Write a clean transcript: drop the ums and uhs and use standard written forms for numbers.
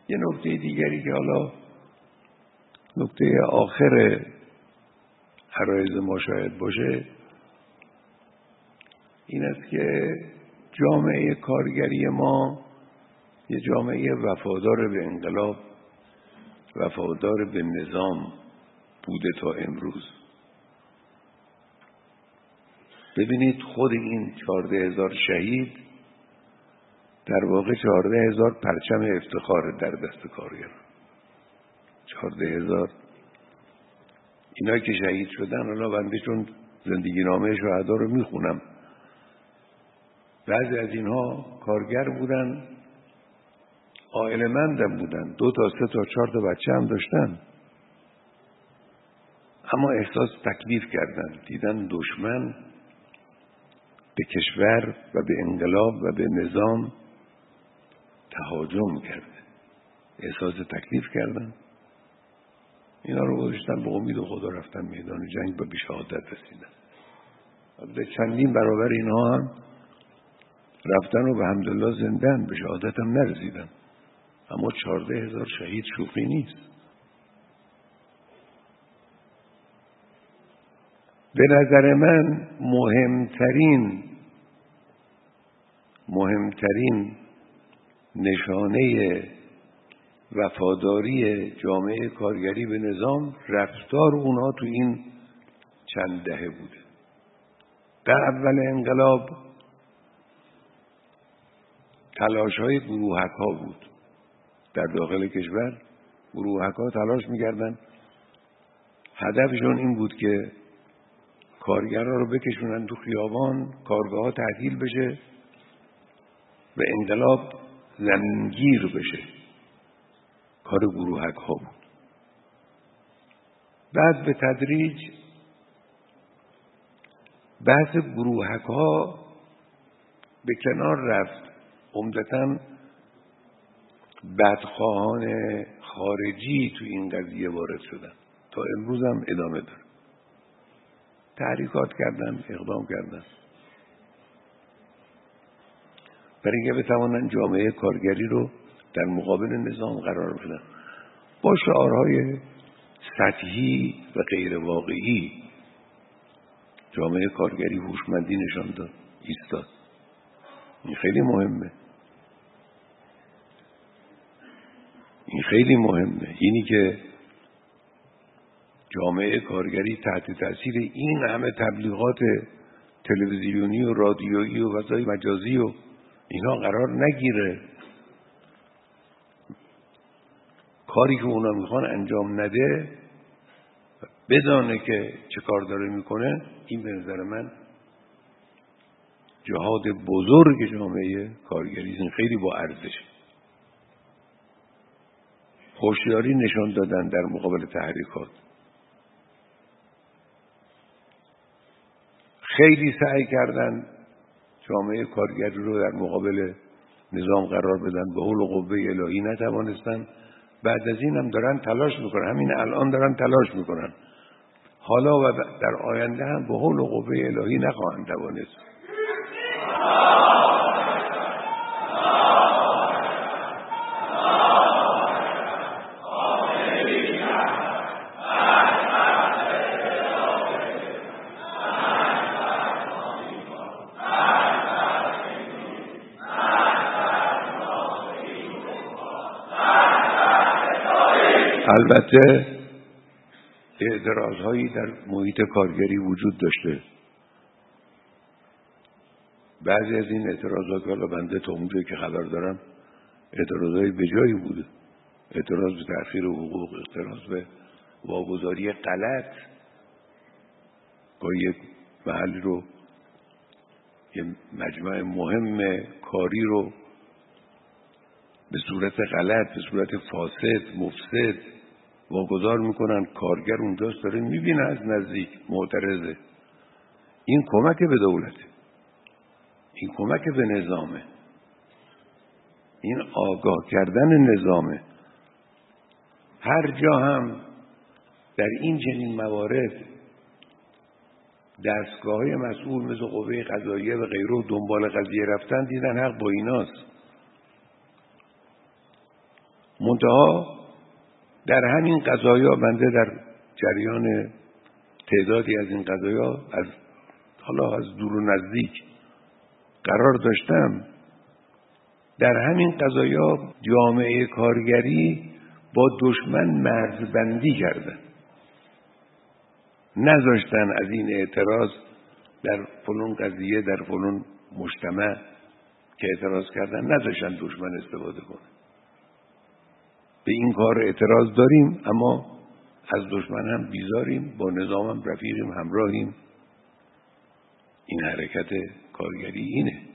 یه نکته دیگری که حالا نکته آخر عرایض ما شاید باشه این است که جامعه کارگری ما یه جامعه وفادار به انقلاب، وفادار به نظام بوده تا امروز. ببینید خود این 14,000 شهید در واقع 14,000 پرچم افتخار در دست کارگر. 14,000 اینایی که شهید شدن، حالا بنده چون زندگی نامه شهدا رو میخونم، بعضی از اینها کارگر بودن، عائله‌مندم بودن، 2 تا 3 تا 4 تا بچه هم داشتن، اما احساس تکلیف کردن، دیدن دشمن به کشور و به انقلاب و به نظام تهاجم کرده، احساس تکلیف کردن، اینا رو گذاشتن به امید خدا، رفتن میدان جنگ و به شهادت رسیدن. البته چندین برابر اینها هم رفتن و به حمدالله زندن، به شهادت هم نرسیدن، اما 14,000 شهید شوخی نیست. به نظر من مهمترین نشانه وفاداری جامعه کارگری به نظام رفتار اونا تو این چند دهه بوده. در اول انقلاب تلاش‌های گروهک‌ها بود در داخل کشور. گروهک‌ها تلاش می‌کردن، هدفشون این بود که کارگرها رو بکشونن تو خیابان، کارگاه‌ها تعطیل بشه و انقلاب زمینگیر بشه. کار گروهک‌ها بود. بعد به تدریج بحث گروهک‌ها به کنار رفت. عمدتاً بدخواهان خارجی تو این قضیه وارد شدن، تا امروز هم ادامه داره. تحریکات کردن، اقدام کردن برای اینکه بتوانن جامعه کارگری رو در مقابل نظام قرار بدن. با شعارهای سطحی و غیر واقعی جامعه کارگری هوشمندی نشان داد، ایستاد. این خیلی مهمه. این خیلی مهمه. اینی که جامعه کارگری تحت تاثیر این همه تبلیغات تلویزیونی و رادیویی و فضای مجازی و اینا قرار نگیره، کاری که اونا میخوان انجام نده، بدانه که چه کار داره میکنه، این به نظر من جهاد بزرگ جامعه کارگری، این خیلی با ارزشه. هوشیاری نشان دادن در مقابل تحریکات، خیلی سعی کردن جامعه کارگری رو در مقابل نظام قرار بدن، به حول و قوه الهی نتوانستن. بعد از این هم دارن تلاش میکنن، همین الان دارن تلاش میکنن، حالا و در آینده هم به حول و قوه الهی نخواهند توانست. البته اعتراضهایی در محیط کارگری وجود داشته. بعضی از این اعتراضات که حالا بنده تا اونجایی که خبر دارم اعتراضهای بجایی بوده. اعتراض به تأخیر حقوق، اعتراض به واگذاری غلط، با یک محلی رو، یه مجمع مهم کاری رو به صورت غلط، به صورت فاسد، مفسد واگذار میکنن. کارگر اونجاست، داره میبینه از نزدیک، معترضه. این کمک به دولته، این کمک به نظامه، این آگاه کردن نظامه. هر جا هم در این چنین موارد دستگاه‌های مسئول مثل قوه قضاییه و غیره دنبال قضیه رفتن، دیدن حق با ایناست. منتها در همین قضایا بنده در جریان تعدادی از این قضایا از دور و نزدیک قرار داشتم. در همین قضایا جامعه کارگری با دشمن مرزبندی کردن، نذاشتن از این اعتراض در فلان قضیه در فلان مجتمع که اعتراض کردن نذاشتن دشمن استفاده کنه. به این کار اعتراض داریم اما از دشمن هم بیزاریم، با نظام هم رفیقیم، همراهیم. این حرکت کارگری اینه.